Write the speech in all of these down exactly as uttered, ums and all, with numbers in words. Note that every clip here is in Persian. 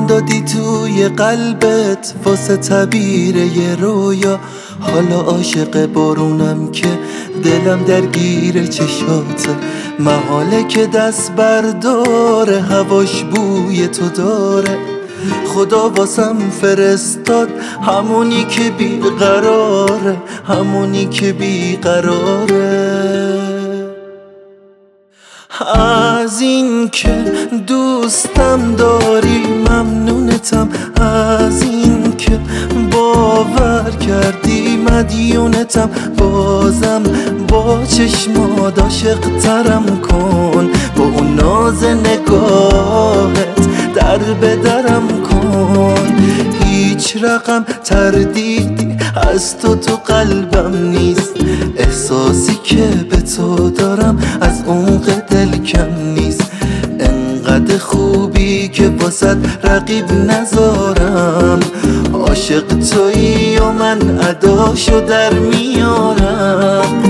دادی توی قلبت واسه تعبیر یه رویا. حالا عاشق بارونم که دلم درگیر چشاته. محاله که دست برداره هواش بوی تو داره. خدا واسم فرستاد همونی که بیقراره، همونی که بیقراره. از این که دوستم داری ممنونتم، از این که باور کردی مدیونتم. بازم با چشمات عاشق ترم کن، با اون ناز نگاهت در به درم کن. هیچ رقم تردیدی از تو تو قلبم نیست، احساسی که به تو دارم از عمق دل کم نیست. انقدر خوبی که واسد رقیب نذارم، عاشق تویی و من اداشو در میارم.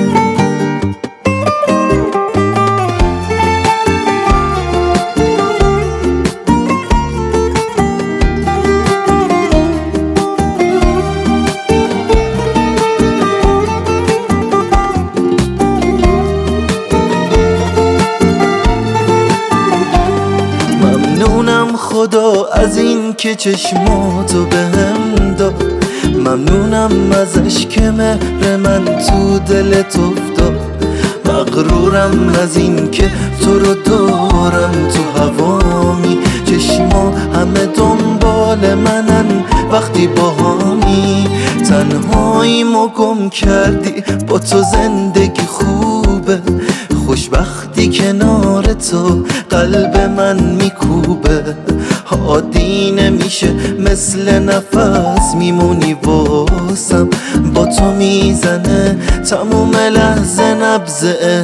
ممنونم خدا از این که چشماتو بهم داد، ممنونم ازش که مهر من تو دلت افتاد. مغرورم از این که تو رو دارم تو هوامی، چشما همه دنبال منن وقتی باهامی. تنهاییمو گم کردی با تو زندگی خوبه، خوشبختی کنار تو قلب من میکوبه. عادی نمیشه مثل نفس میمونی واسم، با تو میزنه تموم لحظه نبض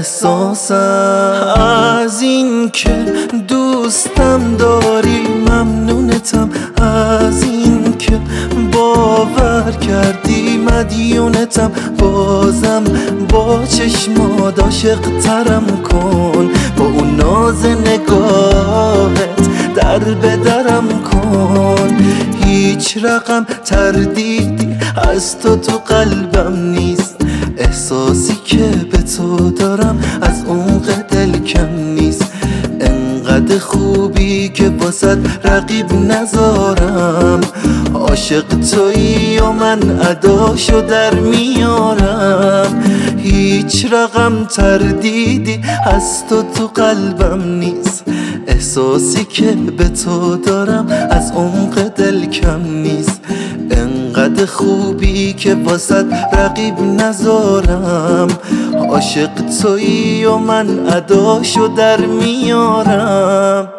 احساسم. از این که دوستم داری ممنونتم، از این که باور کردی مدیونتم. بازم با چشمات عاشق ترم کن، با اون ناز نگاهت در به درم کن. هیچ رقم تردیدی از تو تو قلبم نیست، احساسی که به تو دارم از عمق دل کم نیست. انقدر خوبی که واسد رقیب نذارم، عاشق تویی و من اداشو در میارم. هیچ رقم تردیدی از تو تو قلبم نیست، احساسی که به تو دارم از عمق دل کم نیست. انقدر خوبی که واسد رقیب نذارم، عاشق تویی و من اداشو در میارم.